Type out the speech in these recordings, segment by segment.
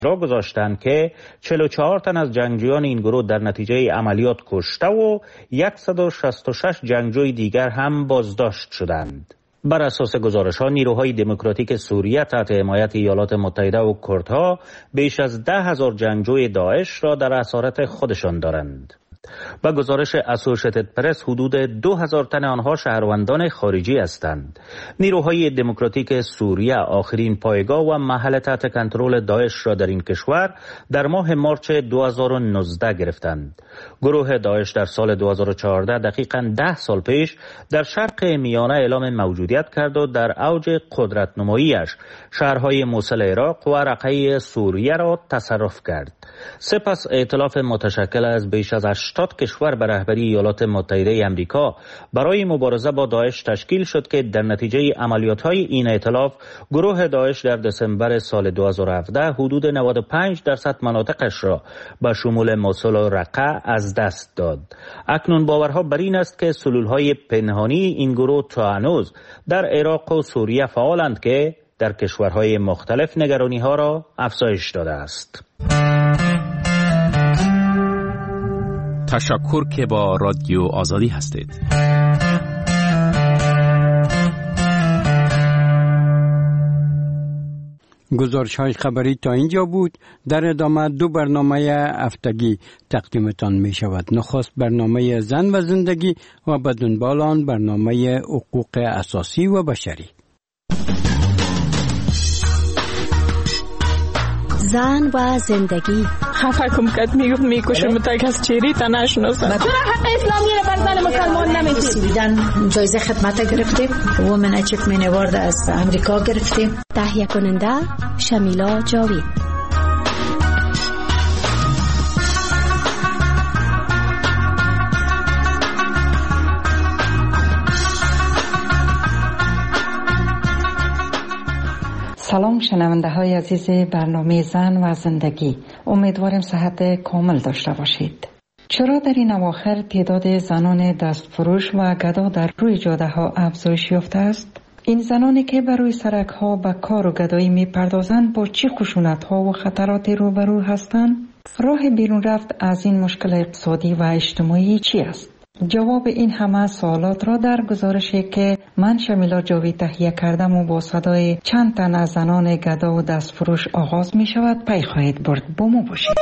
را گذاشتند که 44 تن از جنگجویان این گروه در نتیجه عملیات کشته و 166 جنگجوی دیگر هم بازداشت شدند. بر اساس گزارش‌ها نیروهای دموکراتیک سوریه تحت حمایت ایالات متحده و کردها بیش از 10,000 جنگجوی داعش را در اسارت خودشان دارند. با گزارش اسوشیتد پرس حدود 2,000 تن آنها شهروندان خارجی هستند. نیروهای دموکراتیک سوریه آخرین پایگاه و محل تحت کنترل داعش را در این کشور در ماه مارچ 2019 گرفتند. گروه داعش در سال 2014 دقیقاً 10 سال پیش در شرق میانه اعلام موجودیت کرد و در اوج قدرت نماییش شهرهای موصل عراق و رقه سوریه را تصرف کرد. سپس ائتلاف متشکل از بیش از 80 کشور به رهبری ایالات متحده آمریکا برای مبارزه با داعش تشکیل شد که در نتیجه عملیات‌های این ائتلاف گروه داعش در دسامبر سال 2017 حدود 95% مناطقش را به شمول موصل و رقه از دست داد. اکنون باورها بر این است که سلول‌های پنهانی این گروه تا هنوز در عراق و سوریه فعالند که در کشورهای مختلف نگرانی‌ها را افزایش داده است. تشکر که با رادیو آزادی هستید. گزارش‌های خبری تا اینجا بود. در ادامه 2 برنامه هفتگی تقدیمتان می شود. نخست برنامه زن و زندگی و بدون آن برنامه حقوق اساسی و بشری. زن و زندگی. خفه کم کد میکشم تا کس چیری تا نشناسم. چرا حق اسلامی رو بر زن مسلمان نمیدید؟ سویدن جایزه خدمت گرفتیم. وومن اچیومنت اوارد از امریکا گرفتیم. تهیه کننده شمیلا جاوید. سلام شنونده های عزیز برنامه زن و زندگی، امیدوارم صحت کامل داشته باشید. چرا در این اواخر تعداد زنان دستفروش و گدا در روی جاده ها افزایش یافته است؟ این زنانی که بر روی سرک ها به کار و گدایی می پردازند با چه خشونت ها و خطراتی روبرو هستند؟ راه بیرون رفت از این مشکل اقتصادی و اجتماعی چی است؟ جواب این همه سوالات را در گزارشی که من شمیلا جاوید تهیه کردم و با صدای چند تن از زنان گدا و دستفروش آغاز می شود پی خواهید برد. با ما باشید.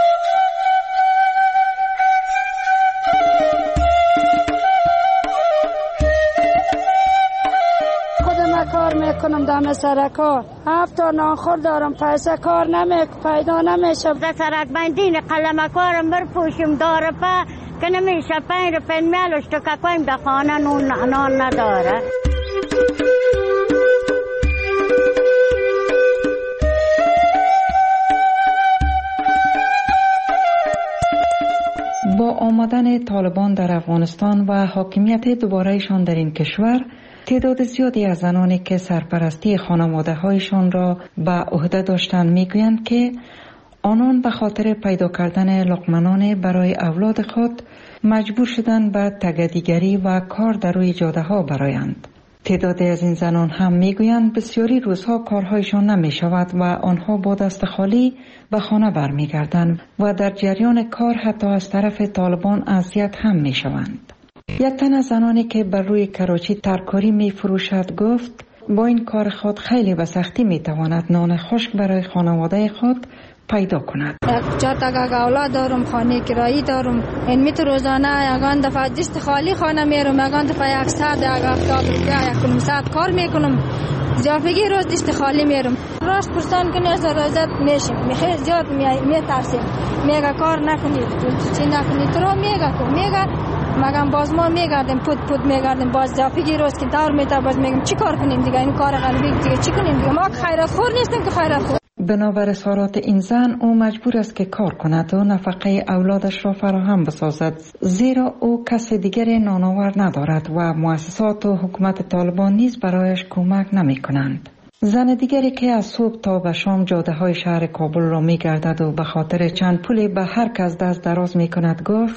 خودم کار میکنم دم سرکا، 7 تا نانخور دارم، پیسه کار پیدا نمیشه. در سرک بندین قلم کارم برپوشم داره که نمیشه 5 روپیه میلش تو که کویم در خانه نان نداره. با آمدن طالبان در افغانستان و حاکمیت دوبارهشان در این کشور، تعداد زیادی از زنانی که سرپرستی خانواده هایشان را به عهده داشتند میگویند که آنان به خاطر پیدا کردن لقمه‌نان برای اولاد خود مجبور شدند به تگدیگری و کار در روی جاده ها برآیند. تعدادی از این زنان هم میگویند بسیاری روزها کارهایشان نمی شود و آنها با دست خالی به خانه برمیگردند و در جریان کار حتی از طرف طالبان اذیت هم می شوند. یک تن از زنانی که بر روی کراچی ترکاری می فروشد گفت با این کار خود خیلی به سختی می تواند نان خشک برای خانواده خود پیدا کند. چهار تا اولاد دارم، خانه کرایی دارم. این میت روزانه یگان دفعه دست خالی خانه میرم، یگان دفعه 100 یا 70 روپیه یک کلم ساعت کار میکنم. زیافگی روز دست خالی میرم. راست پرسان کنی از رازت میشیم. خیلی زیاد میترسیم. میگه کار نکنید، چی نکنید. تو میگه مگم باز ما میگردیم پود میگردیم باز زیافگی روز که دور میتا باز میگم چی کار کنیم دیگه، این کار غریبی دیگه چی کنیم دیگه. ما خیرات خور نیستیم که خیرات خور. بنابر اظهارات این زن او مجبور است که کار کند و نفقه اولادش را فراهم بسازد، زیرا او کس دیگر نانآور ندارد و مؤسسات و حکومت طالبان نیز برایش کمک نمی کنند. زن دیگری که از صبح تا به شام جاده های شهر کابل را می گردد و به خاطر چند پولی به هر کس دست دراز می کند گفت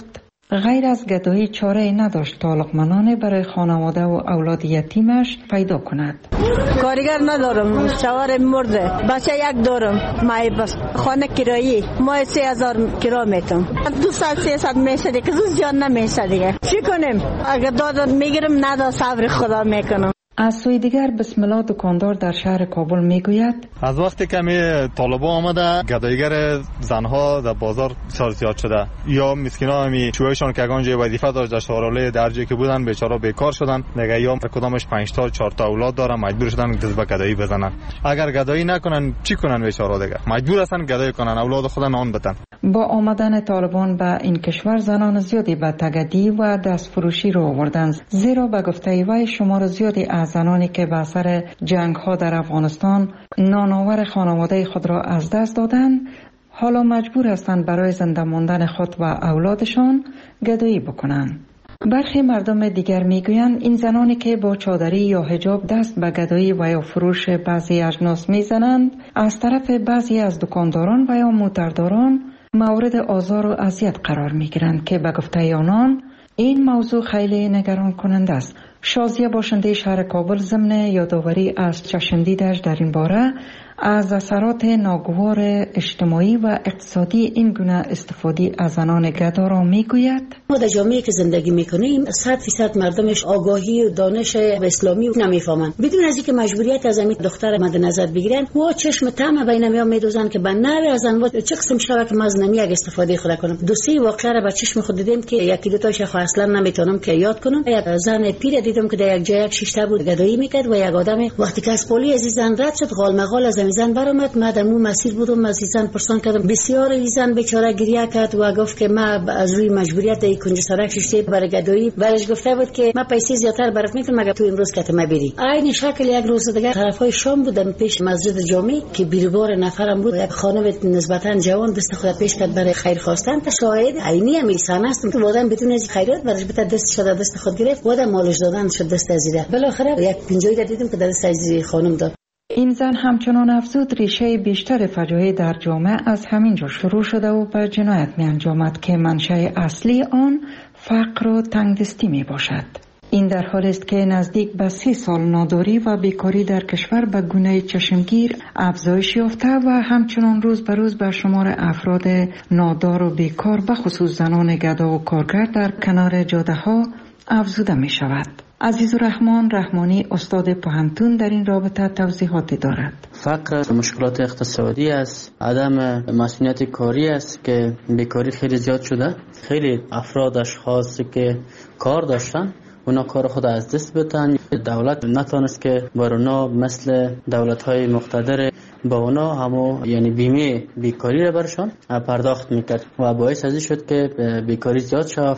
غیر از گدایی چاره نداشت تا لقمانانه برای خانواده و اولاد یتیمش پیدا کند. کارگر ندارم، شوهر مرده، بچه یک دارم، مای بس خانه کرایی مای 3000 کرا میتم. 200-300 میشه دیگه، زود جان نمیشه دیگه. چی کنیم؟ اگه دادن میگیرم، ندا صبر خدا میکنم. از سوی دیگر بسم الله دکاندار در شهر کابل میگوید از وقتی که طالبان آمده گدایگر زنها در بازار بسیار زیاد شده، یا مسکینا همی چوهشان که اگان جای وظیفه داشت در شهرالای درجه که بودن بیچاره بیکار شدن دیگه، یا کدامش 5 تا 4 تا اولاد دارن مجبور شدن دست به گدایی بزنن. اگر گدایی نکنن چی کنن بیچاره دیگه؟ مجبور هستن گدایی کنن، اولاد خود نان بدن. با آمدن طالبان به این کشور زنان زیادی به تگدی و دستفروشی رو آوردند، زیرا به گفته وی شمار زیادی از زنانی که به اثر جنگ ها در افغانستان نانآور خانواده خود را از دست دادند حالا مجبور هستند برای زنده ماندن خود و اولادشان گدایی بکنند. برخی مردم دیگر میگویند این زنانی که با چادری یا حجاب دست به گدایی و یا فروش بعضی اجناس میزنند از طرف بعضی از دکانداران و یا موترداران مورد آزار و اذیت قرار میگیرند که به گفته آنان این موضوع خیلی نگران کننده است. شازیه باشنده شهر کابل ضمن یادآوری از چشمدیدش در این باره از اثرات ناگوار اجتماعی و اقتصادی این گونه استفاده از زنان گدا را میگوید ما در جامعه که زندگی میکنیم 100% مردمش آگاهی و دانش اسلامی نمیفهمند. بدون از اینکه مجبوریت از این دختر مد نظر بگیرن و چشم طمع بین میام میدوزن که بنر از انواع چه قسم شبه که از نمی یک استفاده خود کنم. دو سه واقعه را به چشم خود دیدم که یکی دو تاش اصلا نمیتونم که یاد کنم. یک زن پیر دیدم که در یک جای یک شیشته بود گدایی میکرد و یک آدم وقتی که از پلی از زن رد شد غالمغال از زن برآمد. من در مو مسیر بودم، از زن پرسان کردم، بسیار زن بیچاره گریه کرد و گفت که من از روی مجبوریت در کنج سرک شیشته برای گدایی برش گفته بود که من پیسې زیاتر برات میتونم مگر تو امروز که ما بری. عین شکل یک روز دیگه طرفای شام بودم پیش مسجد جامع که بیروبار نفرم بود، یک خانم نسبتا جوان دست خود پیش کرد برای خیر خواستن. تا شاهد عینی امیسان هستم که وادم بدون از خیرات برش بت دست شده دست خود گرفت و مالش دادن شد دست ازیره. بالاخره یک پنجوی دیدم که دست از خانم داد. این زن همچنان افزود ریشه بیشتر فجایع در جامعه از همین جا شروع شده و به جنایت می انجامد که منشأ اصلی آن فقر و تنگدستی می باشد. این در حالی است که نزدیک به 30 سال ناداری و بیکاری در کشور به گونه چشمگیر افزایش یافته و همچنان روز به روز به شمار افراد نادار و بیکار به خصوص زنان گدا و کارگر در کنار جاده ها افزوده می شود. عزیزالرحمن رحمانی استاد پوهنتون در این رابطه توضیحاتی دارد. فقر مشکلات اقتصادی است، عدم مسئولیت کاری است که بیکاری خیلی زیاد شده. خیلی افراد اشخاصی که کار داشتن اونا کار خود از دست بدن. دولت نتونست که بر اونا مثل دولت‌های مقتدر با اونا همو یعنی بیمه بیکاری را برشان پرداخت میکرد و باعث ازی شد که بیکاری زیاد شد.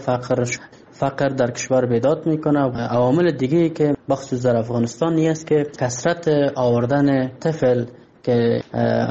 فقر در کشور بیداد میکنه. عوامل دیگه که بخصوص در افغانستان نیست که کثرت آوردن طفل که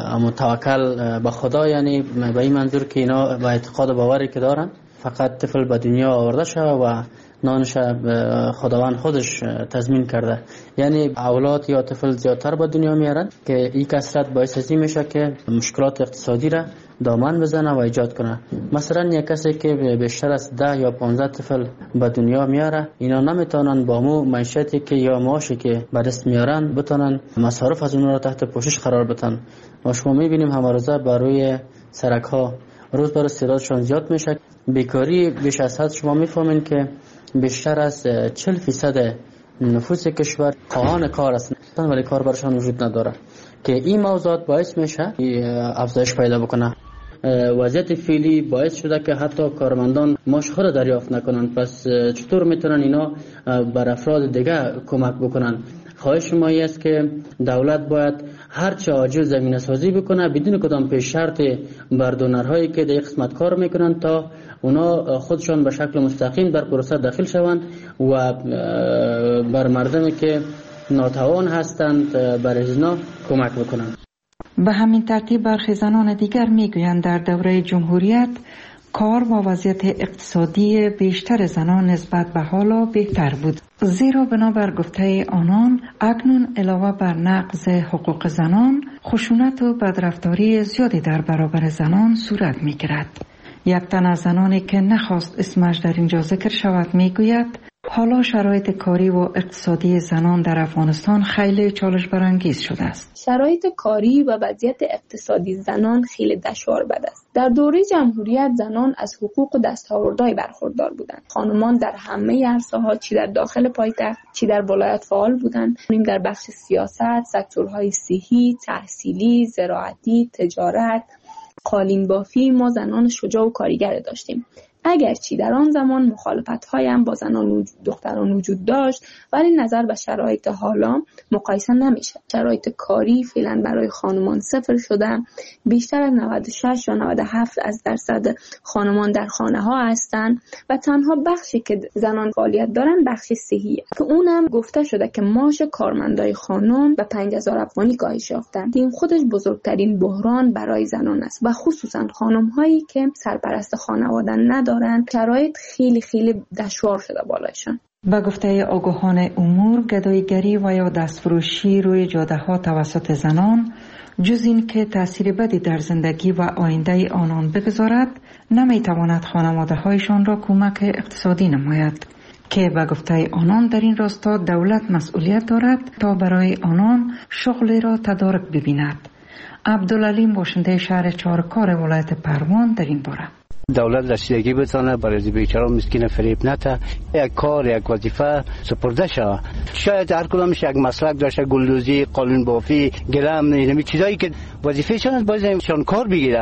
متوکل به خدا، یعنی به این منظور که اینا با اعتقاد باوری که دارن فقط طفل به دنیا آورده شد و نانش خداوند خودش تضمین کرده، یعنی اولاد یا طفل زیادتر به دنیا میارن که این کثرت باعث ازی میشه که مشکلات اقتصادی را دامن بزنه و ایجاد کنه. مثلا یک کسی که بیشتر از 10 یا 15 طفل به دنیا میاره، اینا نمیتونن با مو معیشتی که یا معاشی که به دست میارن بتونن مصارف از اونها را تحت پوشش قرار بدن. و شما میبینیم همه روزه بر روی سرک ها روز بر روز تعدادشون زیاد میشه. بیکاری بیش از حد شما میفهمین که بیشتر از 40% نفوس کشور خواهان کار هستند ولی کار برشان وجود نداره که این موضوعات باعث میشه افزایش پیدا بکنه. وضعیت فعلی باعث شده که حتی کارمندان معاش خود دریافت نکنن. پس چطور میتونن اینا بر افراد دیگه کمک بکنن؟ خواهش ما است که دولت باید هر چه عاجل زمینه سازی بکنه بدون کدام پیش شرط بر دونرهایی که در قسمت کار میکنن تا اونا خودشان به شکل مستقیم در پروسه داخل شوند و بر مردمی که ناتوان هستند بر ازنا کمک بکنند. به همین ترتیب برخی زنان دیگر میگویند در دوره جمهوریت کار و وضعیت اقتصادی بیشتر زنان نسبت به حالا بهتر بود، زیرا بنابر گفته آنان اکنون علاوه بر نقض حقوق زنان خشونت و بدرفتاری زیادی در برابر زنان صورت میگیرد. یک تن از زنانی که نخواست اسمش در اینجا ذکر شود میگوید حالا شرایط کاری و اقتصادی زنان در افغانستان خیلی چالش برانگیز شده است. شرایط کاری و وضعیت اقتصادی زنان خیلی دشوار بد است. در دوره جمهوریت زنان از حقوق و دستاوردهای برخوردار بودند. خانمان در همه عرصه‌ها چی در داخل پایتخت چی در ولایت فعال بودند. در بخش سیاست، سکتورهای صحی، تحصیلی، زراعتی، تجارت، قالین بافی ما زنان شجاع و کارگر داشتیم. اگرچه در آن زمان مخالفت‌های هم با زنان و دختران وجود داشت، ولی نظر به شرایط حالا مقایسه نمیشه. شرایط کاری فعلا برای خانمان صفر شده. بیشتر از 96 یا 97% خانمان در خانه ها هستند و تنها بخشی که زنان فعالیت دارن بخش صحیه که اونم گفته شده که معاش کارمندای خانم به 5000 افغانی کاهش یافتند. این خودش بزرگترین بحران برای زنان است و خصوصا خانم‌هایی که سرپرست خانواده ندارند. شرایط خیلی دشوار شده بالایشان. به گفته آگاهان امور، گداییگری و یا دستفروشی روی جاده ها توسط زنان جز این که تأثیر بدی در زندگی و آینده آنان بگذارد، نمیتواند خانواده هایشان را کمک اقتصادی نماید که به گفته آنان در این راستا دولت مسئولیت دارد تا برای آنان شغلی را تدارک ببیند. عبدالعلیم باشنده شهر چهارکار ولایت پروان در این باره: دولت رسیدگی بتونه برای بیچاره مسکین فریب نته، یک کار یک وظیفه سپرده شود. شاید هر کدامش یک مسلک داشته، گلدوزی، قالین بافی، گلم، اینمی چیزایی که وظیفه‌شان است باید ایشان کار بگیره.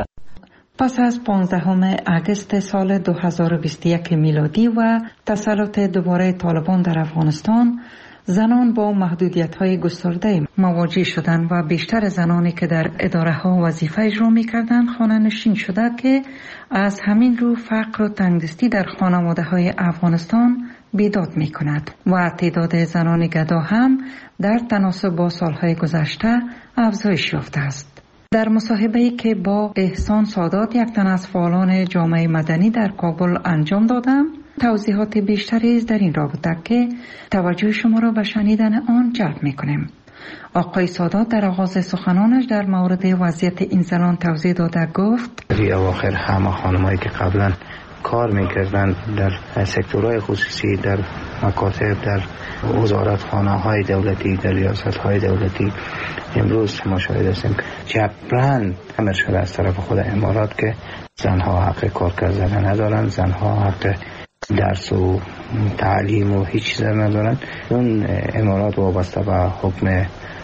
پس از 15 اگست سال 2021 میلادی و تسلط دوباره طالبان در افغانستان، زنان با محدودیت‌های گسترده مواجه شدند و بیشتر زنانی که در اداره‌ها وظیفه اجرا می‌کردند خانه‌نشین شده که از همین رو فقر و تنگدستی در خانواده‌های افغانستان بیداد می‌کند و تعداد زنان گدا هم در تناسب با سال‌های گذشته افزایش یافته است. در مصاحبه‌ای که با احسان سادات، یک تن از فعالان جامعه مدنی در کابل انجام دادم، توضیحات بیشتری در این رابطه که توجه شما را به شنیدن آن جلب می‌کنیم. آقای سادات در آغاز سخنانش در مورد وضعیت این زنان توضیح داده گفت: در اواخر همه خانمایی که قبلا کار می‌کردند در سکتورهای خصوصی، در مکاتب، در وزارتخانه‌های دولتی، در ریاست‌های دولتی، امروز مشاهده هستیم جبران امر شده از طرف خود امارات که زنها حق کار کردن ندارن، زنها حق درس و تعلیم و هیچ چیز ندارن. اون امارات وابسته به حکم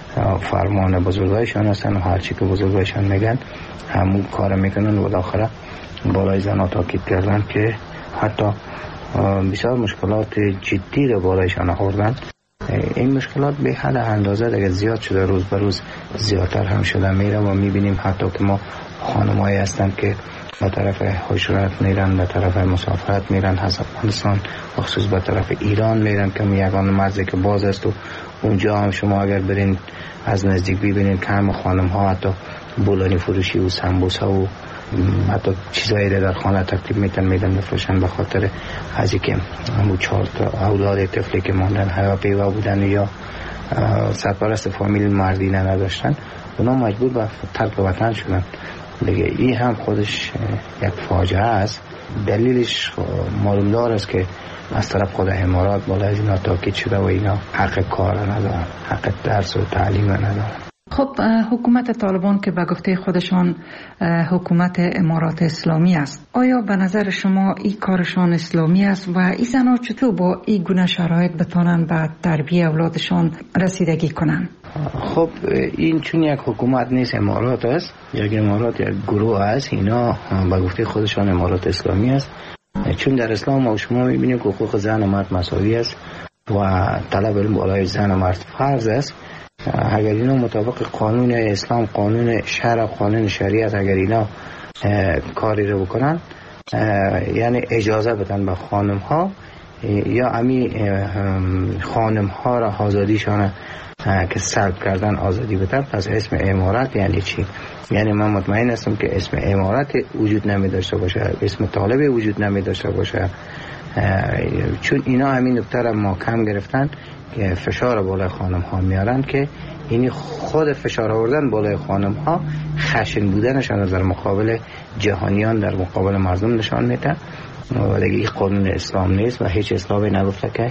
فرمان بزرگایشان هستن و هرچی که بزرگایشان میگن همون کار میکنن و داخله بالای زنها تاکید کردن که حتی بسیار مشکلات جدی رو بالایشان آوردن. این مشکلات به حد اندازه دیگه زیاد شده، روز به روز زیادتر هم شده میره و میبینیم حتی که ما خانمایی هستن که به طرف هجرت میرن، به طرف مسافرت میرن، از افغانستان خصوص به طرف ایران میرن که یگان مرزی که باز است و اونجا هم شما اگر برین از نزدیک ببینید که هم خانم ها حتی بولانی فروشی و سمبوسه و حتی چیزایی در خانه تکلیف میدن بفروشن به خاطر از اینکه همون 4 اولاد طفلی که ماندن هواپیما بودن یا سرپرست فامیل مردینه نداشتن، اونا مجبور به ترک وطن شدن. دیگه این هم خودش یک فاجعه است. دلیلش معلوم دار است که از طرف خود امارات بالا از اینا تاکید شده و اینا حق کار ندارن، حق درس و تعلیم ندارن. خب حکومت طالبان که به گفته خودشان حکومت امارات اسلامی است، آیا به نظر شما این کارشان اسلامی است و این زنها چطور با این گونه شرایط بتانن به تربیت اولادشان رسیدگی کنن؟ خب این چون یک حکومت نیست، امارات است، یک امارات یک گروه است، اینا به گفته خودشان امارات اسلامی است. چون در اسلام ما شما میبینیم که حقوق زن و مرد مساوی است و طلب علم بالای زن و مرد فرض است. اگر اینا مطابق قانون اسلام، قانون شرع، قانون شریعت اگر اینا کاری رو بکنن، یعنی اجازه بدن به خانم ها یا امی خانم ها را آزادیشان که سلب کردن آزادی بدن، پس اسم امارت یعنی چی؟ یعنی من مطمئن هستم که اسم امارت وجود نمی داشته باشه، اسم طالب وجود نمی داشته باشه، چون اینا همین نکته را محکم گرفتن که فشار بالای خانم ها میارن که این خود فشار آوردن بالای خانم ها خشن بودنشان در مقابل جهانیان، در مقابل مردم نشان میده. و دیگه این قانون اسلام نیست و هیچ اسلامی نگفته که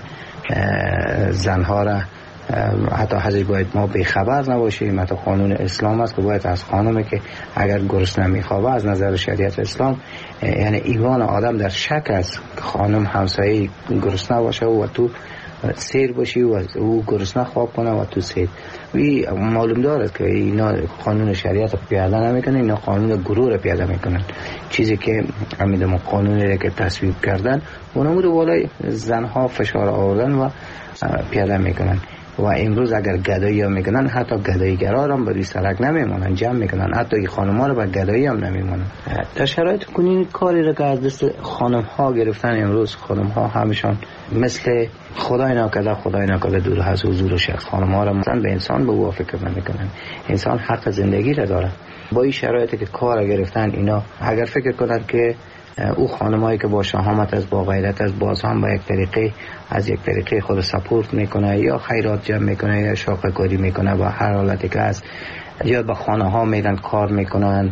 زنها را حتی ازش باید ما بیخبر نباشیم. حتی قانون اسلام است که باید از خانمی که اگر گرسنه میخوابه از نظر شریعت اسلام، یعنی ایمان آدم در شک است خانم همسایه گرسنه باشه و تو سیر باشی و او گرسنه خواب کنه و تو سیر. وی معلوم دارد که اینا قانون شریعت پیاده نمیکنن، اینا قانون گروه را پیاده میکنن. چیزی که امیدم قانونی را که تصویب کردن اونمو رو بالای زنها فشار آوردن و پیاده میکنن. و امروز اگر گدایی ها میکنن، حتی گداییگرا هم به سرک نمیمونن، جمع میکنن، حتی این خانم ها رو به گدایی هم نمیمونن. در شرایط کنین کاری رو که از دست خانم ها گرفتن، امروز خانم ها همشان مثل خدای ناکرده دور از حضور شخص. خانم ها رو مثلا به انسان به او فکر نمیکنن. انسان حق زندگی را داره. با این شرایطی که کار گرفتن، اینا اگر فکر کنن که او خانمایی که با شهامت از با غیرت از باز هم با یک طریقه خود سپورت میکنه یا خیرات جمع میکنه یا شاقه کاری میکنه و هر حالتی که هست، یا به خانه ها میرن کار میکنن،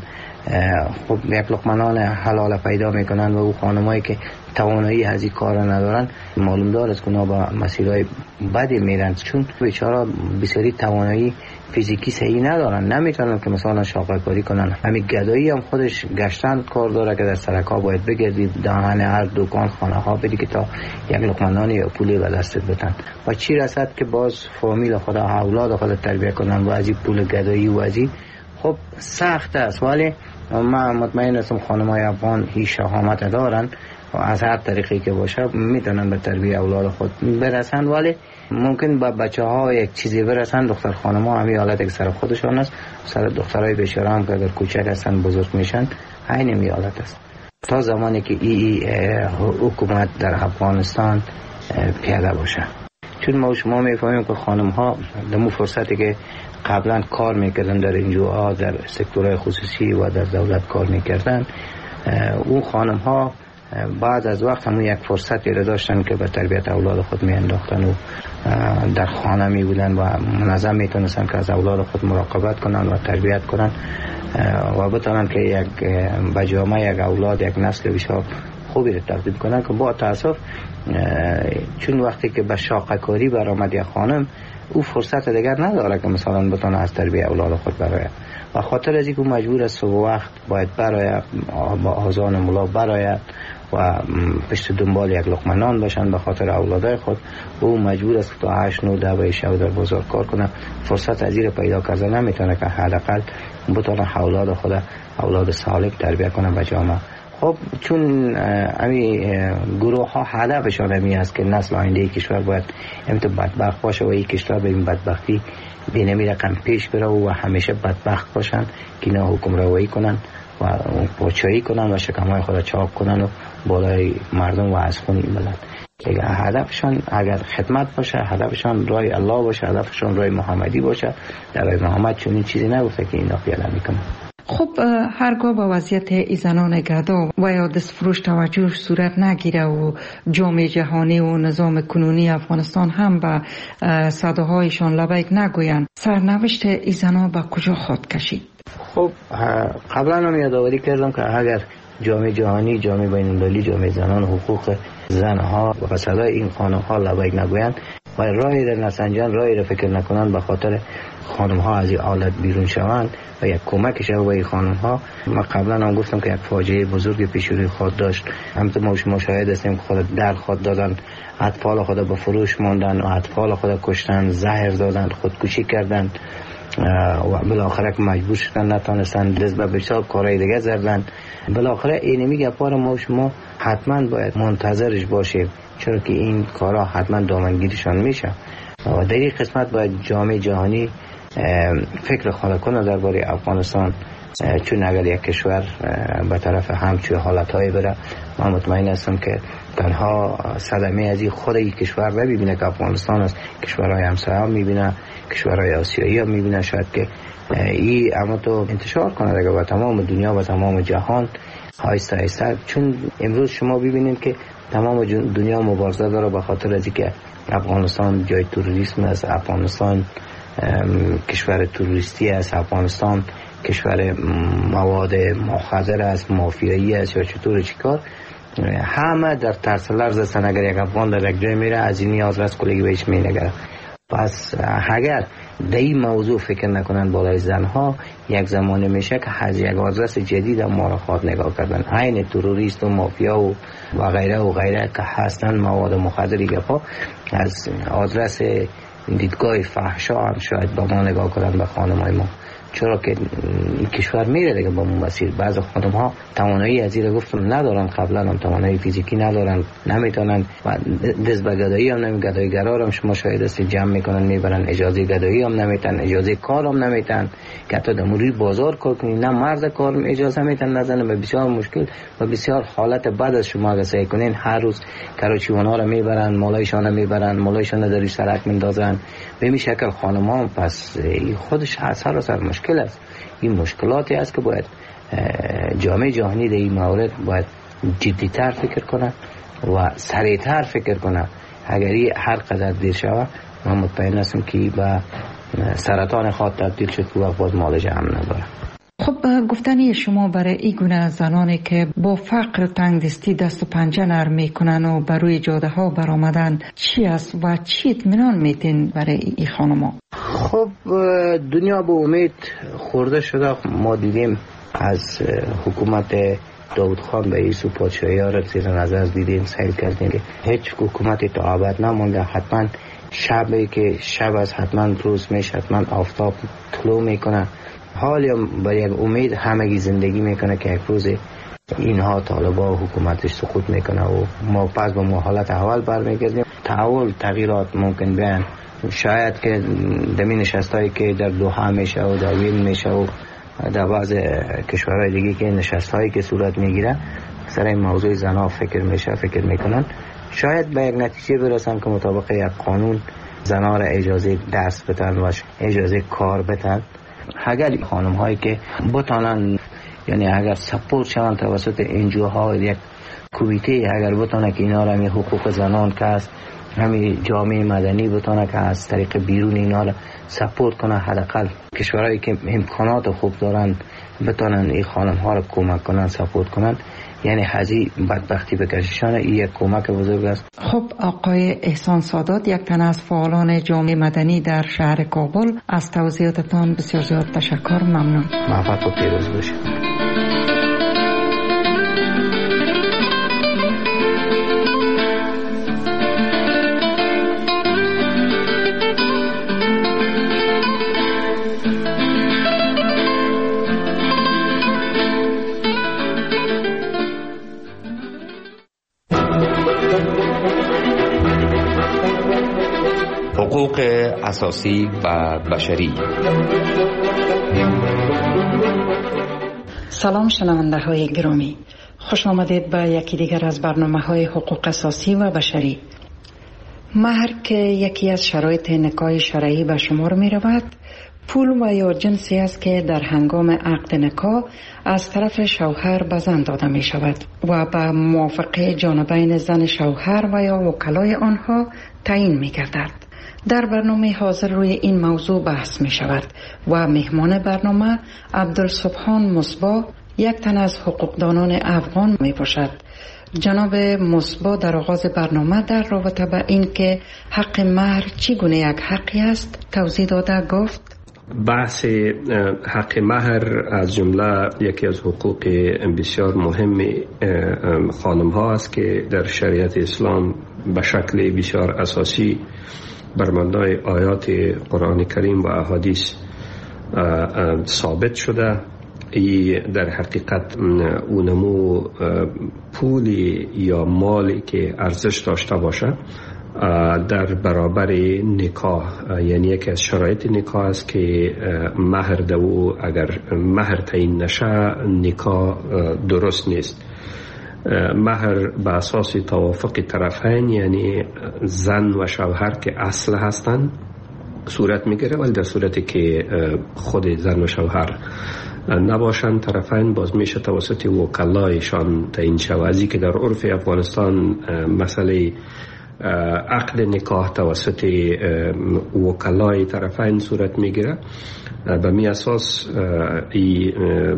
خب یک لقمه حلال پیدا میکنن و او خانمایی که توانایی از این کار ندارن معلوم دارد که اونا با مسیرهای بدی میرن، چون بیچاره بسیاری توانایی فیزیکی صحیح ندارن، نمیتونن که مثلا شاقه کاری کنن. همین گدایی هم خودش گشتن کار داره که در سرکا باید بگردی دهن هر دکان خانه ها بدی که تا یک لقمه نان یا پولی به دستت بدن. و چی رسد که باز فامیل خود اولاد خود تربیت کنن و از این پول گدایی و از این خب سخت است. ولی من مطمئن هستم خانم‌های افغان هیچ شهامت دارن و از هر طریقی که باشه میتونن به تربیت اولاد خود برسن. ولی ممکن با بچه ها یک چیزی برسن. دختر خانم ها همین حالت که سر خودشان است، سر دخترای بیچاره هم که اگر کوچک هستن بزرگ میشن عین می حالت است. تا زمانی که حکومت در افغانستان پیاده باشه، چون ما شما میفهمیم که خانم ها دمو فرصتی که قبلا کار میکردن در انجوها، در سکتورهای خصوصی و در دولت کار میکردن، اون خانم ها بعد از وقت همون یک فرصتی رو داشتن که به تربیت اولاد خود میانداختن و در خانه می بودن و منظم میتونستن که از اولاد خود مراقبت کنن و تربیت کنن و بتونن که یک بجامه یک اولاد، یک نسل بسیار خوبی رو تقدیم کنن. که با تاسف چون وقتی که به شاقه کاری برآمد یک خانم، او فرصت دیگر نداره که مثلا بتونه از تربیت اولاد خود برآید و خاطر از اینکه مجبور است صبح وقت باید برآید، با آذان ملا برآید و پشت دنبال یک لقمه نان باشن به خاطر اولادای خود، او مجبور است تا 8 9 10 شب در بازار کار کنه. فرصت از این پیدا کرده نمیتونه که حداقل بتونه اولاد خود اولاد سالم تربیت کنه به جامعه. خب چون امی گروه ها هدفشان همی است که نسل آینده کشور باید بدبخت باشه و این کشور به این بدبختی به نمی رقم پیش بره و همیشه بدبخت باشن که اینا حکم روایی کنن و پاچایی کنن و شکمهای خود چاک کنن و بالای مردم و از خون این ملت. هدفشان اگر خدمت باشه، هدفشان رای الله باشه، هدفشان رای محمدی باشه، در رای محمد چون این چیزی نگفته که اینا پیاده میکنن. خب هرگاه با وضعیت ای زنان گدا و یا دستفروش توجه صورت نگیره و جامعه جهانی و نظام کنونی افغانستان هم به صداهایشان لبیک نگویند، سرنوشت ای زنان به کجا خواهد کشید؟ خب قبلا هم یادآوری کردم که اگر جامعه جهانی، جامعه بین‌المللی، جامعه زنان حقوق زنها و صدای این خانم‌ها لبیک نگویند و راهی را نسنجان، راهی را فکر نکنند به خاطر خانم‌ها از این حالت بیرون شوند و یک کمک شود به این خانم‌ها. ما قبلا هم گفتم که یک فاجعه بزرگ پیش روی خود داشت. همونطور ما شما شاهد هستیم که خود در خود دادن، اطفال خود به فروش ماندن و اطفال خود کشتن، زهر دادن، خودکشی کردن و بالاخره که مجبور شدن نتونستن دست به بسیار کارهای دیگه زدن. بالاخره اینمی گپار ما شما حتما باید منتظرش باشیم، چرا که این کارها حتما دامنگیرشان میشه و در این قسمت باید جامعه جهانی فکر خود کنه درباره افغانستان. چون اگر یک کشور به طرف همچون حالتهای بره، من مطمئن هستم که تنها صدمه از این خود این کشور نمیبینه که افغانستان است، کشورهای همسایه هم میبینه، کشورهای آسیایی هم میبینه. شاید که این اما تو انتشار کنه دیگه به تمام دنیا و تمام جهان آهسته آهسته. چون امروز شما ببینید که تمام دنیا مبارزه داره به خاطر از اینکه افغانستان جای تروریسم است، افغانستان کشور تروریستی است، افغانستان کشور مواد مخدر است، مافیایی است یا چطور چیکار، همه در ترس لرز هستن. اگر یک افغان در یک جای میره از این نیاز رست کلگی بهش مینگره. پس اگر در این موضوع فکر نکنن بالای زنها، یک زمانه میشه که از یک آدرس جدید ما را خواهد نگاه کردن. عین تروریست و مافیا و غیره که هستن مواد مخدری گپا، از آدرس دیدگاه فحشا هم شاید با ما نگاه کنن به خانمای ما. چرا که این کشور میره دیگه با اون مسیر. بعض خانم ها توانایی از این گفتم ندارن، قبلا هم توانایی فیزیکی ندارن، نمیتونن دست به گدایی هم نمی، گدایگرا هم شما شاید است جمع میکنن میبرن، اجازه گدایی هم نمیتن، اجازه کار هم نمیتن که حتی در موری بازار کار کنی، نه مرد کار اجازه میتن نزنه. به بسیار مشکل و بسیار حالت بد از شما اگه سعی کنین هر روز کراچیوانا رو میبرن، مالایشان رو میبرن، مالایشان در سرک میندازن. به این شکل خانم ها پس خودش سراسر مشکل است. این مشکلاتی است که باید جامعه جهانی در این مورد باید جدیتر فکر کنه و سریعتر فکر کنه. اگر هر قدر دیر شود من مطمئن هستم که به سرطان خود تبدیل شد که وقت باز مالج هم نداره. خب گفتنی شما برای این گونه زنانی که با فقر تنگدستی دست و پنجه نرم میکنن و بر روی جاده ها برآمدن چی است و چی اطمینان میتین برای این خانما؟ خب دنیا به امید خورده شده. ما دیدیم از حکومت داود خان به ایسو پادشاهی ها را زیر نظر دیدیم، سیل کردیم که هیچ حکومتی تعابت نمونده. حتما شبی که شب از حتما روز میشه، حتما آفتاب طلوع میکنه. حالی بر یک امید همگی زندگی میکنه که یک روز اینها طالبا و حکومتش سقوط میکنه و ما پس به حالت اول برمیگردیم. تحول تغییرات ممکن بیان. شاید که دمی نشستایی که در دوحه میشه و در وین میشه و در بعض کشورهای دیگه که نشستایی که صورت میگیره سر این موضوع زنها فکر میکنن، شاید به یک نتیجه برسن که مطابق یک قانون زنها را اجازه درس بتن و اجازه کار بتن. اگر خانم هایی که بتانن، یعنی اگر سپورت شوند توسط انجوها یک کمیته، اگر بتانه که اینا را می حقوق زنان که است همین جامعه مدنی بتانه که از طریق بیرون اینا را سپورت کنه، حداقل کشورهایی که امکانات خوب دارن بتانن این خانم ها را کمک کنن، سپورت کنن، یعنی هزی بدبختی بکششان. این یک کمک بزرگ است. خب آقای احسان سادات، یک تن از فعالان جامعه مدنی در شهر کابل، از توضیحاتتان بسیار زیاد تشکر. ممنون. موفق و پیروز باشید. حقوق اساسی و بشری. سلام شنونده های گرامی، خوش آمدید به یکی دیگر از برنامه های حقوق اساسی و بشری. مهر که یکی از شرایط نکاح شرعی به شمار می رود، پول و یا جنسی است که در هنگام عقد نکاح از طرف شوهر به زن داده می شود و به موافقه جانبین زن شوهر و یا وکلای آنها تعیین می گردد. در برنامه حاضر روی این موضوع بحث می شود و مهمان برنامه عبدالسبحان مصباح، یک تن از حقوقدانان افغان می باشد. جناب مصباح در آغاز برنامه در رابطه با این که حق مهر چگونه یک حقی است توضیح داده گفت: بحث حق مهر از جمله یکی از حقوق بسیار مهم خانم ها است که در شریعت اسلام به شکل بسیار اساسی بر مبنای آیات قرآن کریم و احادیث ثابت شده. ای در حقیقت اونمو پولی یا مالی که ارزش داشته باشه در برابر نکاح، یعنی یکی از شرایط نکاح است که مهر دو اگر مهر تعیین نشه نکاح درست نیست. مهر به اساس توافق طرفین، یعنی زن و شوهر که اصل هستند صورت میگیره، ولی در صورتی که خود زن و شوهر نباشند طرفین باز میشه توسط وکلایشان تعیین شود. از که در عرف افغانستان مسئله عقد نکاح توسط وکلای طرفین صورت میگیره. به می اساس این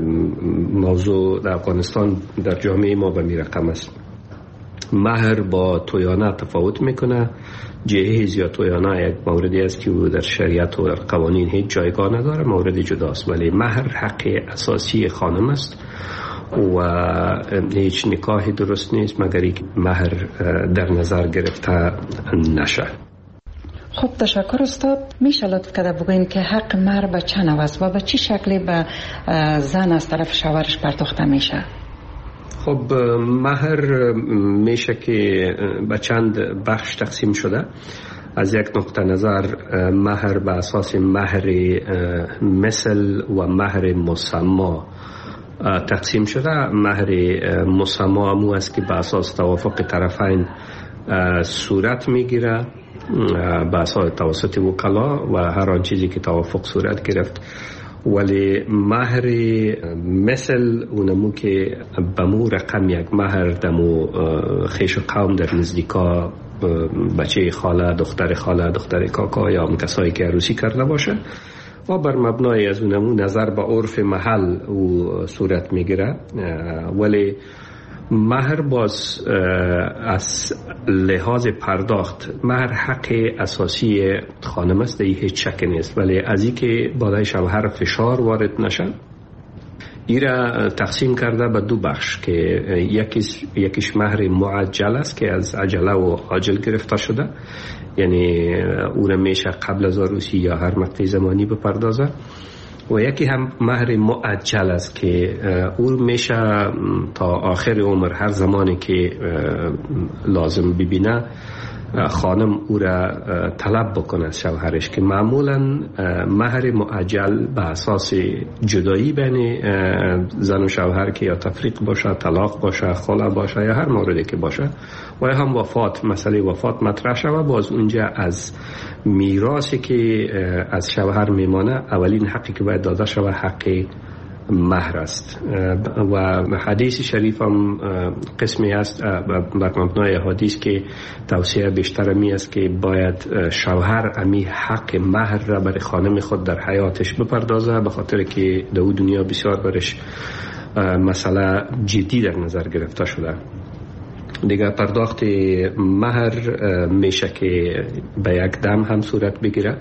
موضوع در افغانستان در جامعه ما به می رقم است. مهر با تویانه تفاوت میکنه. جهیز یا تویانه یک موردی است که در شریعت و در قوانین هیچ جایگاه نداره، مورد جداست، ولی مهر حق اساسی خانم است و هیچ نکاحی درست نیست مگر اینکه مهر در نظر گرفته نشه. خب تشکر استاد. میشه لطف کرده بگوین که حق مهر به چه نوع است و به چه شکلی به زن از طرف شوهرش پرداخته میشه؟ خب مهر میشه که به چند بخش تقسیم شده. از یک نقطه نظر مهر به اساس مهر مثل و مهر مسما تقسیم شده. مهر مسما امو است که به اساس توافق طرفین صورت میگیره به اساس توسط وکلا و هر آن چیزی که توافق صورت گرفت. ولی مهر مثل اونمو که بمو رقم یک مهر دمو خیش قوم در نزدیکا بچه خاله، دختر خاله، دختر کاکا یا هم کسایی که عروسی کرده باشه و بر مبنای از اونمو نظر به عرف محل او صورت میگیره. ولی مهر باز از لحاظ پرداخت مهر حق اساسی خانم است، این هیچ شک نیست، ولی از این که بالای شوهر فشار وارد نشن ایرا تقسیم کرده به دو بخش که یکیش مهر معجل است که از عجله و عاجل گرفته شده، یعنی اون میشه قبل از عروسی یا هر مقطع زمانی بپردازه، و یکی هم مهر مؤجل است که اون میشه تا آخر عمر هر زمانی که لازم ببینه خانم او را طلب بکنه از شوهرش، که معمولا مهر مؤجل به اساس جدایی بین زن و شوهر که یا تفریق باشه، طلاق باشه، خلع باشه یا هر موردی که باشه و یا هم وفات، مسئله وفات مطرح شود، باز اونجا از میراثی که از شوهر میمانه اولین حقی که باید داده شود حق مهر است. و حدیث شریف هم قسمی است بر مبنای حدیث که توصیه بیشتر می است که باید شوهر امی حق مهر را برای خانم خود در حیاتش بپردازه، به خاطر که در دنیا بسیار برش مسئله جدی در نظر گرفته شده. دیگه پرداخت مهر میشه که به یک دم هم صورت بگیره،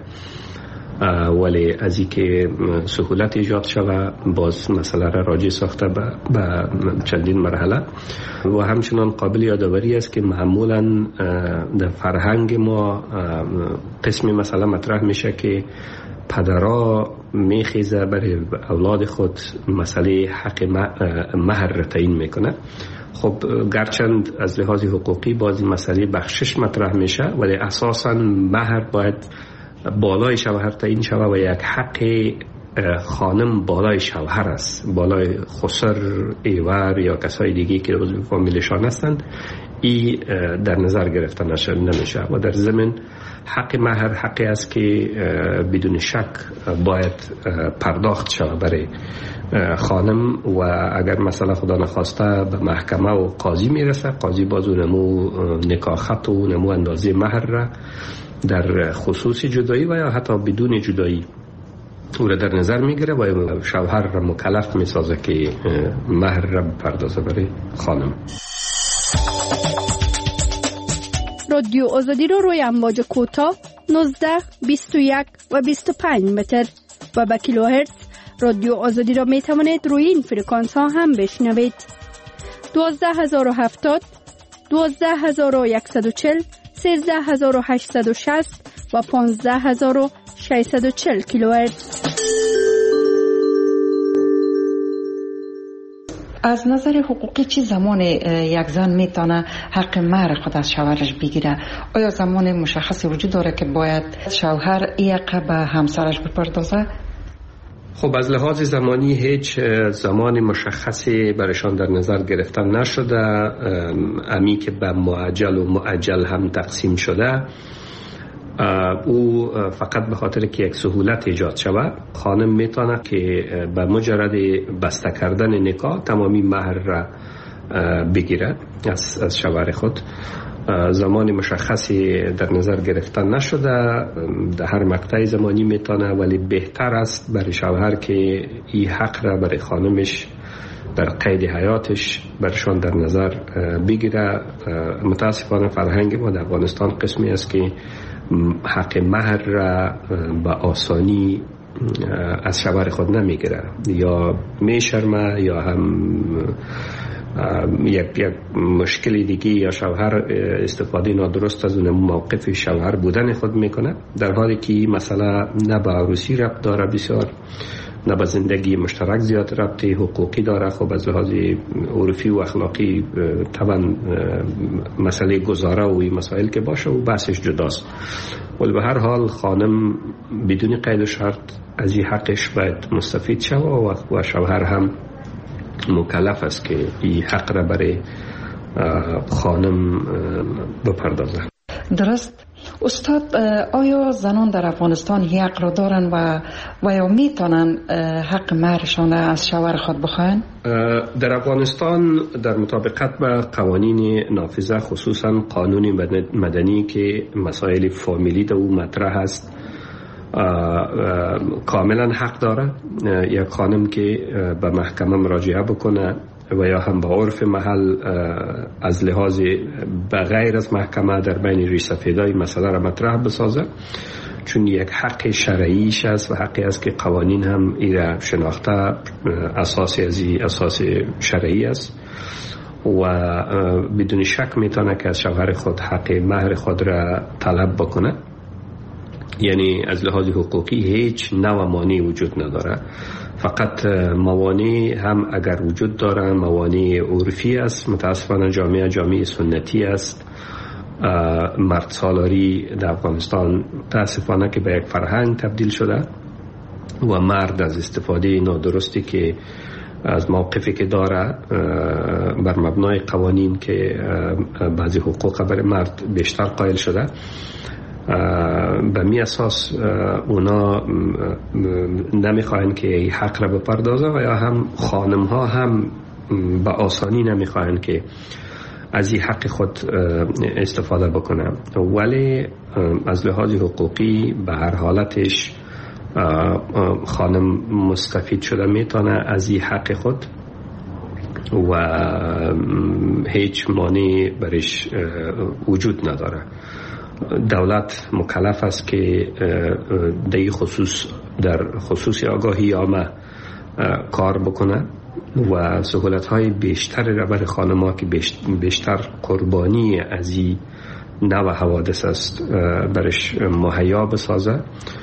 ولی از این که سهولت ایجاد شود باز مسئله را راجع ساخته به چندین مرحله. و همچنان قابل یادآوری است که معمولا در فرهنگ ما قسمی مسئله مطرح میشه که پدرها میخیزه برای اولاد خود مسئله حق مهر را تعیین میکنه. خب گرچند از لحاظ حقوقی بازی مسئله بخشش مطرح میشه، ولی اساسا مهر باید بالای شوهر تعیین شود و یک حق خانم بالای شوهر است، بالای خسر، ایور یا کسای دیگه که عضو فامیلشان هستند، این در نظر گرفته نمیشه. و در ضمن حق مهر حقی است که بدون شک باید پرداخت شود برای خانم، و اگر مثلا خدا نخواسته به محکمه و قاضی میرسه، قاضی باز اونمو نکاح خط و اونمو اندازه مهر را در خصوص جدایی و یا حتی بدون جدایی او را در نظر میگیره و شوهر را مکلف میسازه که مهر را بپردازه برای خانم. رادیو آزادی رو روی امواج کوتاه 19، 21 و 25 متر و با کیلوهرتز رادیو آزادی را میتوانید روی این فرکانس ها هم بشنوید. 12070 12140 13860 و 15640 کیلوهرتز. از نظر حقوقی چه زمان یک زن میتونه حق مهر خود از شوهرش بگیره؟ آیا زمان مشخصی وجود داره که باید شوهر این حق به همسرش بپردازه؟ خب از لحاظ زمانی هیچ زمان مشخصی برشان در نظر گرفتن نشده. امی که به معجل و معجل هم تقسیم شده، او فقط به خاطر که یک سهولت ایجاد شود، خانم میتونه که به مجرد بسته کردن نکاح تمامی مهر را بگیره از شوهر خود. زمان مشخصی در نظر گرفته نشده، در هر مقطع زمانی میتونه، ولی بهتر است برای شوهر که این حق را برای خانمش در قید حیاتش برشان در نظر بگیره. متاسفانه فرهنگ ما در افغانستان قسمی است که حق مهر را به آسانی از شوهر خود نمیگیره، یا میشرمه یا هم یک مشکلی دیگه، یا شوهر استفاده نادرست از اون موقف شوهر بودن خود میکنه، در حالی که مسئله نه به عروسی ربط داره بسیار، نه به زندگی مشترک زیاد ربط حقوقی داره. خب از لحاظ عرفی و اخلاقی طبعا مسئله گذاره و این مسائل که باشه و بحثش جداست، ولی به هر حال خانم بدون قید و شرط از این حقش باید مستفید شود و شوهر هم مکلف است که این حق را برای خانم بپردازه. درست. استاد، آیا زنان در افغانستان حق را دارن و یا میتونن حق مهرشان از شوهر خود بخواهن؟ در افغانستان در مطابقت با قوانین نافذه، خصوصا قانون مدنی که مسائل فامیلی در او مطرح است، کاملا حق داره یک خانم که به محکمه مراجعه بکنه و یا هم به عرف محل از لحاظ بغیر از محکمه در بین ریش سفیدای مسئله را مطرح بسازه، چون یک حق شرعیش است و حقی است که قوانین هم ایره شناخته اساسی از اساس شرعی است و بدون شک میتونه که از شوهر خود حق مهر خود را طلب بکنه. یعنی از لحاظ حقوقی هیچ نوع مانعی وجود نداره، فقط موانع هم اگر وجود داره موانع عرفی است. متاسفانه جامعه سنتی است. مرد سالاری در افغانستان متاسفانه که به یک فرهنگ تبدیل شده و مرد از استفاده نادرستی که از موقفی که داره بر مبنای قوانین که بعضی حقوق برای مرد بیشتر قائل شده، به می اساس اونا نمیخواین که این حق را بپردازه و یا هم خانم ها هم به آسانی نمیخواین که از این حق خود استفاده بکنه، ولی از لحاظ حقوقی به هر حالتش خانم مستفید شده میتونه از این حق خود و هیچ مانعی برش وجود نداره. دولت مکلف است که در خصوص آگاهی عامه کار بکنه و سهولت های بیشتر را برای خانم ها که بیشتر قربانی از این نوع حوادث است برش مهیا بسازه،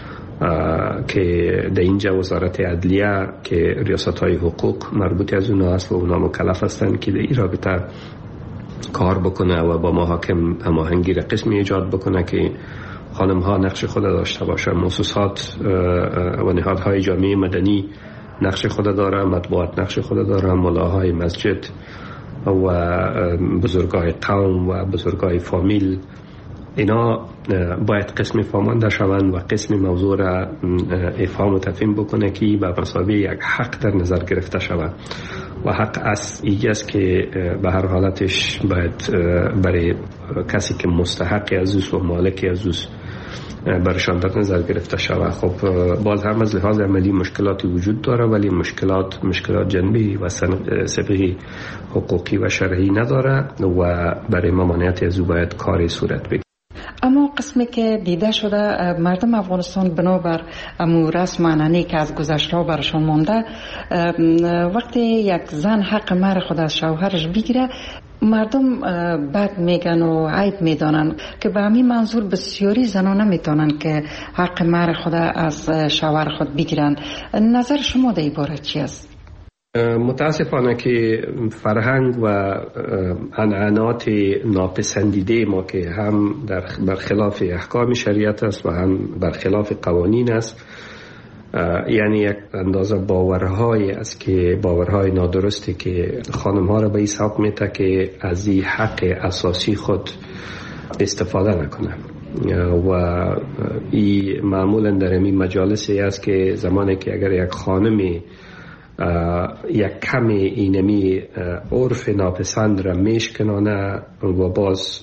که در اینجا وزارت عدلیه که ریاست های حقوق مربوط از اونها است و اونها مکلف هستند که در این رابطه کار بکنه و با محاکم هماهنگی را قسمی ایجاد بکنه که خانم ها نقش خود داشته باشه. مؤسسات و نهادهای جامعه مدنی نقش خود داره، مطبوعات نقش خود داره، ملاهای مسجد و بزرگای قوم و بزرگای فامیل، اینا باید قسم فهمانده شوند و قسم موضوع را افهام و تفهیم بکنه که به مسابقه یک حق در نظر گرفته شود و حق است که به هر حالتش باید برای کسی که مستحق از و مالک از برشان در نظر گرفته شود. خب باز هم از لحاظ عملی مشکلاتی وجود داره، ولی مشکلات جنبی و سابقه حقوقی و شرعی نداره و برای ممانعت از او باید کاری صورت بگیرد. اما قسمی که دیده شده مردم افغانستان بنابر امو رسم عنعنه‌ای که از گذشته برشان مانده، وقتی یک زن حق مهر خود از شوهرش بگیره مردم بد میگن و عیب میدانن که به همین منظور بسیاری زنان نمیتونن که حق مهر خود از شوهر خود بگیرن. نظر شما در این باره چی است؟ متاسفانه که فرهنگ و عنعنات ناپسندیده ما که هم برخلاف احکام شریعت است و هم برخلاف قوانین است، یعنی یک اندازه باورهایی است که باورهای نادرستی که خانم ها را به این سبب میده که از این حق اساسی خود استفاده نکنه و این معمولا در این مجالسی است که زمانی که اگر یک خانمی یک کمی اینمی عرف ناپسند را میشکنانه و باز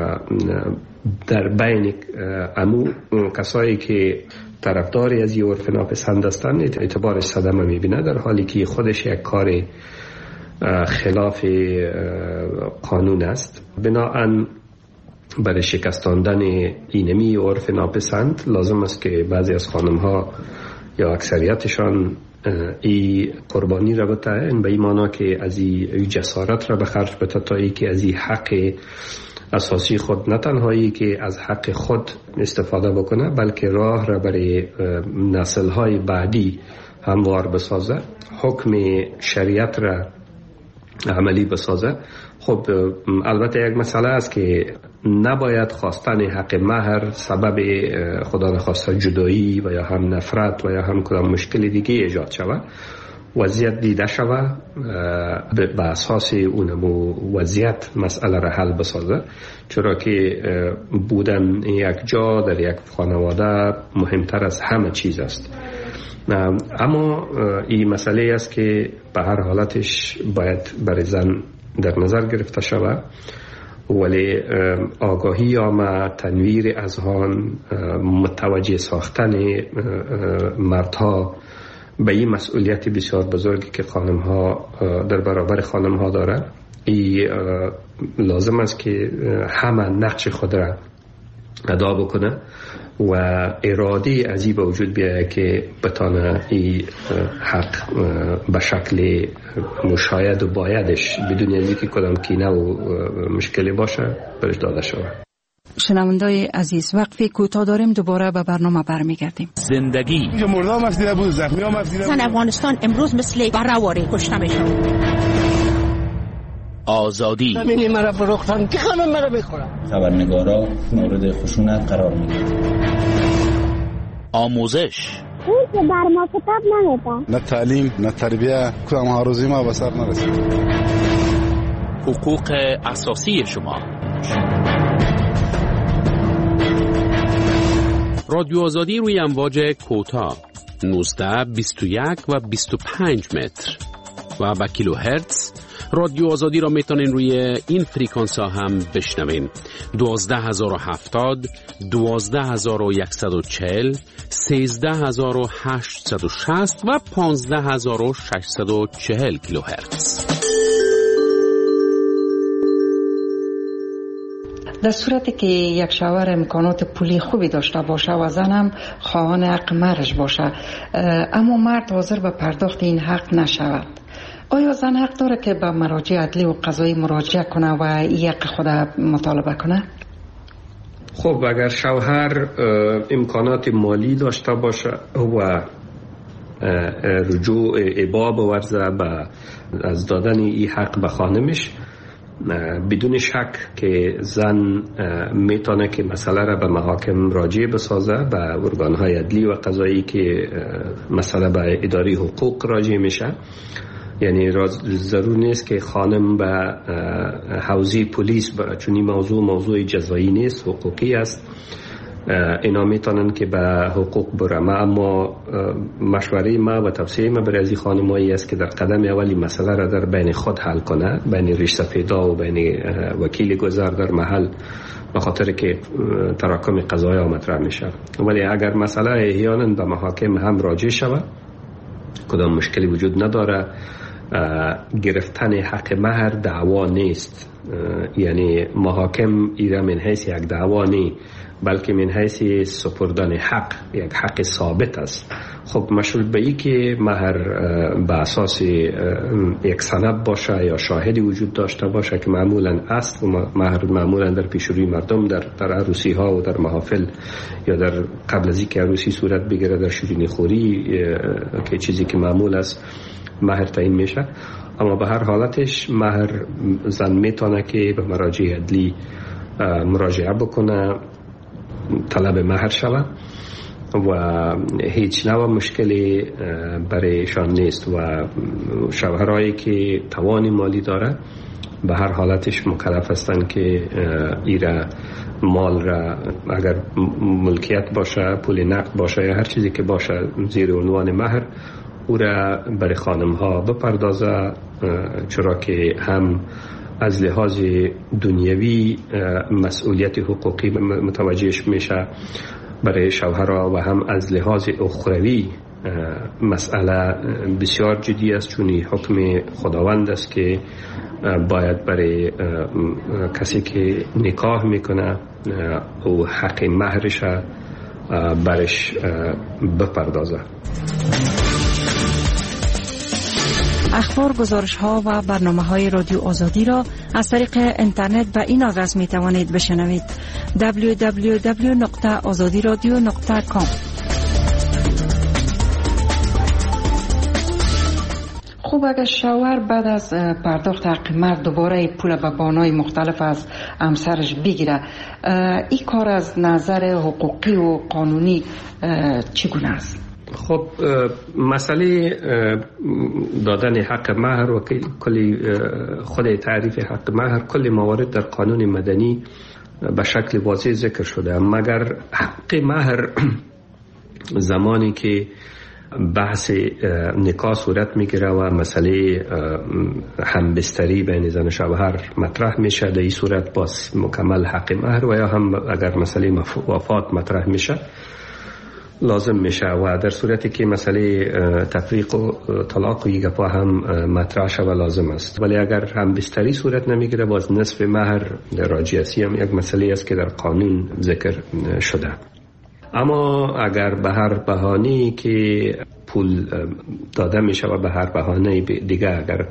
در بین امو کسایی که طرفداری از این عرف ناپسند هستند اعتبار صدمه میبینه، در حالی که خودش یک کار خلاف قانون است. بنابراین برای شکستاندن اینمی عرف ناپسند لازم است که بعضی از خانم ها یا اکثریتشان ای قربانی را بتاین، به این معنی که از این جسارت را به خرج بده تا ای که از این حق اساسی خود نه تنهایی که از حق خود استفاده بکنه، بلکه راه را برای نسل های بعدی هموار بسازه، حکم شریعت را عملی بسازه. خب البته یک مسئله است که نباید خواستن حق مهر سبب خدا نخواسته جدایی و یا هم نفرت و یا هم کدام مشکل دیگه ایجاد شود. وضعیت دیده شود به اساس اونمو وضعیت مسئله را حل بسازه، چرا که بودن یک جا در یک خانواده مهمتر از همه چیز است. اما این مسئله است که به هر حالتش باید برای زن در نظر گرفته شود، ولی آگاهی آمد، تنویر اذهان، متوجه ساختن مردها به این مسئولیت بسیار بزرگی که خانم ها در برابر خانم ها دارن، این لازم است که همه نقش خود را ادا بکنه و اراده از این به وجود بیاید که بتانه این حق به شکل مشاهد و بایدش بدون اینکه که کدام کینه و مشکلی باشه برش داده شود. شنوندای عزیز، وقفی کوتاه داریم، دوباره به برنامه برمیگردیم. زندگی مردم مفدیده بود، زخمی ها مفدیده بود. زن افغانستان امروز مثل برهواری کشته میشن. آزادی زمینی مرا فروختن که همه مرا بخورن. خبرنگارا مورد خشونت قرار میگیرن. آموزش اون که بر ما کتاب نمیدن، نه تعلیم نه تربیه، کدام هاروزی ما به سر نرسید. حقوق اساسی شما. رادیو آزادی روی امواج کوتاه 19 21 و 25 متر و با کیلوهرتز. رادیو آزادی را میتونین روی این فریکانس ها هم بشنوین: 12070 12140 13860 و 15640 کیلوهرتز. در صورتی که یک شوهر امکانات پولی خوبی داشته باشه و زن هم خواهان حق مهرش باشه، اما مرد حاضر به پرداخت این حق نشود، آیا زن حق داره که به مراجع عدلی و قضایی مراجعه کنه و این حق خود مطالبه کنه؟ خب اگر شوهر امکانات مالی داشته باشه و رجوع ابا بورزه به از دادن این حق به خانمش، بدون شک که زن میتونه که مسئله را به محاکم راجع بسازه، به ارگانهای عدلی و قضایی که مسئله به اداره حقوق راجع میشه. یعنی ضرور نیست که خانم به حوزه پلیس بره، چون این موضوع جزایی نیست، حقوقی است. اینا میتونن که به حقوق برم، اما مشوره ما و توصیه ما برای از خانمایی است که در قدم اولی مسئله را در بین خود حل کنه، بین ریش سفیدا و بین وکیل گذار در محل، به خاطر که تراکم قضایی مطرح میشه. ولی اگر مسئله احیانا به محاکم هم راجع شود، کدام مشکلی وجود نداره. گرفتن حق مهر دعوا نیست، یعنی محاکم ایره من حیث یک دعوا نیست، بلکه من حیث سپردن حق، یک حق ثابت است. خب مشروط به ای که مهر به اساس یک سند باشه یا شاهدی وجود داشته باشه که معمولا است، و مهر معمولا در پیشروی مردم در عروسی ها و در محافل یا در قبل از اینکه عروسی صورت بگیره در شیرینی خوری که چیزی که معمول است مهر تعیین میشه. اما به هر حالتش مهر زن میتونه که به مراجع عدلی مراجعه بکنه، طلب مهر شود و هیچ نوع مشکلی برایشان نیست و شوهرایی که توان مالی داره به هر حالتش مکلف هستند که ایره مال را اگر ملکیت باشه، پول نقد باشه یا هر چیزی که باشه زیر عنوان مهر، او را برای خانم ها بپردازه، چرا که هم از لحاظ دنیوی مسئولیت حقوقی متوجهش میشه برای شوهرها و هم از لحاظ اخروی مسئله بسیار جدی است، چون حکم خداوند است که باید برای کسی که نکاح میکنه او حق مهرش برش بپردازه. اخبار، گزارش ها و برنامه های رادیو آزادی را از طریق اینترنت به این آدرس می توانید بشنوید: www.azadiradio.com. خوب، اگر شوهر بعد از پرداخت حق مهر دوباره پول به بانای مختلف از همسرش بگیره، این کار از نظر حقوقی و قانونی چگونه است؟ خب مسئله دادن حق مهر و کلی خود تعریف حق مهر، کلی موارد در قانون مدنی به شکل واضح ذکر شده، مگر حق مهر زمانی که بحث نکاح صورت میگیره و مسئله همبستری بین زن و شوهر مطرح میشه، در این صورت باز مکمل حق مهر، و یا هم اگر مسئله وفات مطرح میشه لازم میشه، و در صورتی که مسئله تفریق و طلاق و یک پا هم مطرح شود لازم است. ولی اگر همبستری صورت نمیگیره باز نصف مهر راجعیتی هم یک مسئله است که در قانون ذکر شده. اما اگر به هر بهانه‌ای که پول داده میشه و به هر بهانه دیگه اگر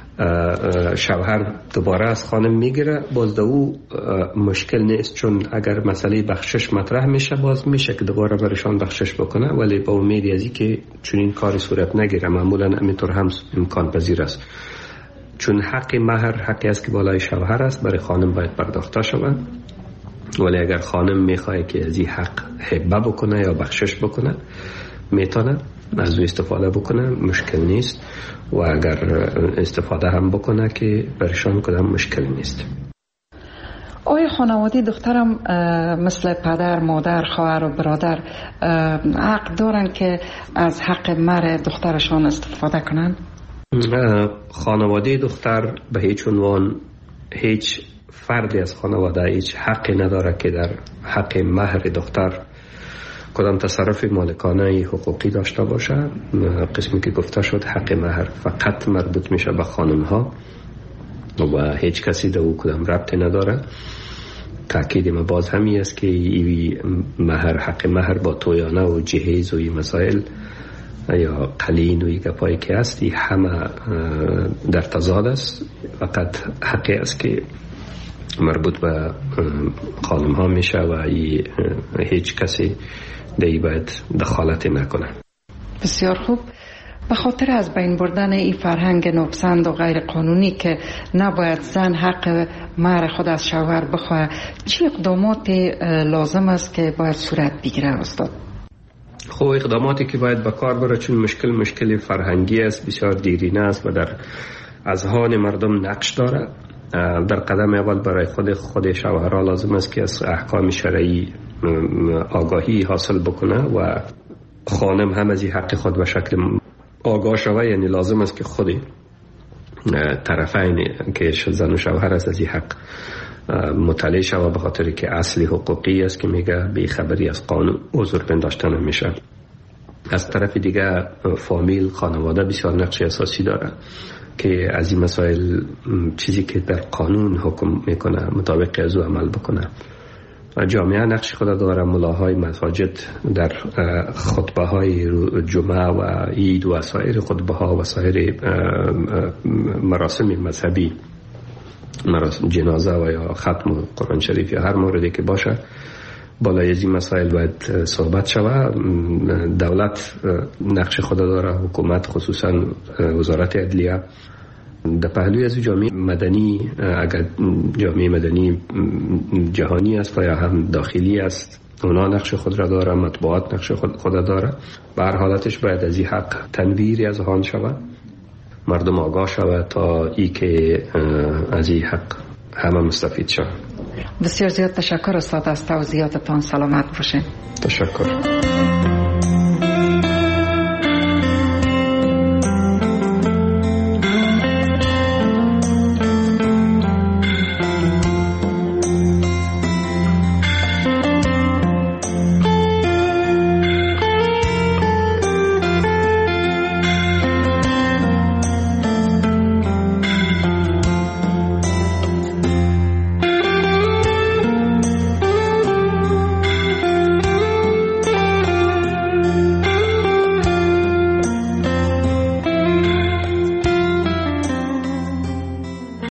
شوهر دوباره از خانم میگیره، باز او مشکل نیست، چون اگر مسئله بخشش مطرح میشه باز میشه که دوباره برشان بخشش بکنه، ولی با امید از این که چون این کاری صورت نگیره معمولا همینطور هم امکان پذیر است، چون حق مهر حقی است که بالای شوهر است، برای خانم باید پرداخته شود. ولی اگر خانم میخواد که از این حق هبه بکنه یا بخشش بکنه میتونه از او استفاده بکنه، مشکل نیست، و اگر استفاده هم بکنه که برشان کدام مشکل نیست. آیا خانواده دخترم مثل پدر، مادر، خواهر و برادر حق دارن که از حق مهر دخترشان استفاده کنند؟ خانواده دختر به هیچ عنوان، هیچ فردی از خانواده هیچ حقی نداره که در حق مهر دختر کدام تصرف مالکانه حقوقی داشته باشه. قسمی که گفته شد حق مهر فقط مربوط میشه به خانم ها و هیچ کسی در او کدام ربطی نداره. تاکید ما باز همی است که ای مهر، حق مهر با تویانه و جهیز و این مسائل یا قلین و این گپایی که هستی همه در تضاد است. فقط حقی است که مربوط به خانم ها میشه و هیچ کسی دیگه باید دخالت نکنه. بسیار خوب. به خاطر از بین بردن این فرهنگ ناپسند و غیر قانونی که نباید زن حق مهر خود از شوهر بخواه، چه اقدامات لازم است که باید صورت بگیره استاد؟ خب اقداماتی که باید به کار بره، چون مشکل فرهنگی است، بسیار دیرینه است و در اذهان مردم نقش داره. در قدم اول برای خود شوهرها لازم است که از احکام شرعی آگاهی حاصل بکنه و خانم هم از این حق خود به شکل آگاه شوه. یعنی لازم است که خود طرفین که زن و شوهر است از این حق مطلع شوه، به خاطر که اصلی حقوقی است که میگه بی خبری از قانون عذر پنداشته نمیشه. از طرف دیگه فامیل، خانواده بسیار نقش اساسی داره که از این مسائل چیزی که در قانون حکم میکنه مطابق از او عمل بکنه. جامعه نقش خود داره. ملاهای مساجد در خطبه های جمعه و عید و سایر خطبه ها و سایر مراسم مذهبی، مراسم جنازه و یا ختم قرآن شریف یا هر موردی که باشه، بالای از این مسائل باید صحبت شود. دولت نقش خود داره، حکومت خصوصا وزارت عدلیه. در پهلوی از جامعه مدنی، اگر جامعه مدنی جهانی است یا هم داخلی است، اونا نقش خود را داره، مطبوعات نقش خود داره. به هر حالتش باید از این حق تنویری از آن شود، مردم آگاه شود تا ای که از این حق همه مستفید شود. بسیار زیاد تشکر استاد از توضیحاتتان. سلامت باشین. تشکر.